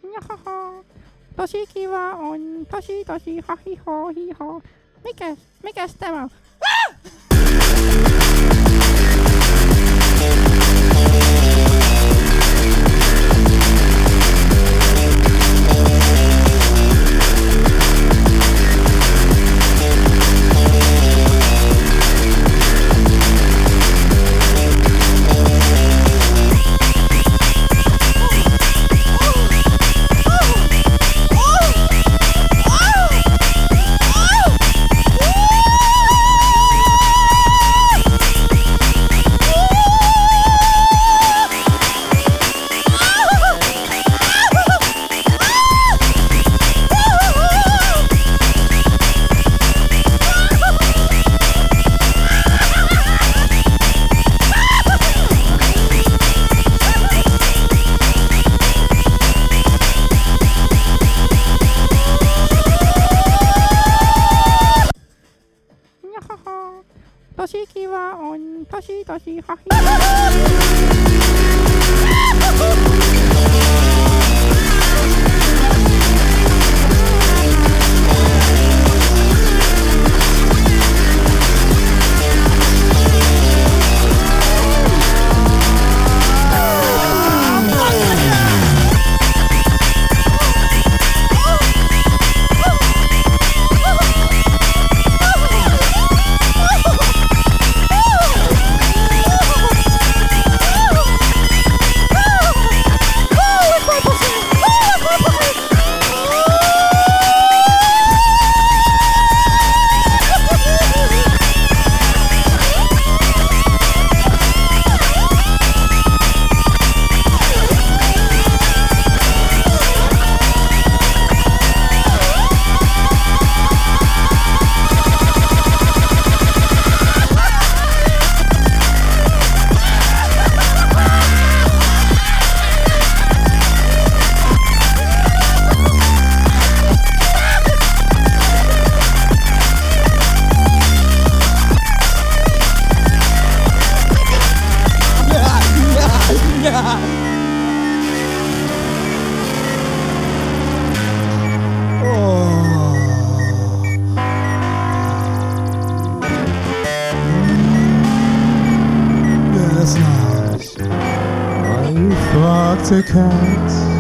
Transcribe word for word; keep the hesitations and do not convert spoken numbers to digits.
にゃはは。年はおん、年年はひほひほ。ミケス、ミケステモ。年はおん、年年はひ。 That's nice. I fucked a cat.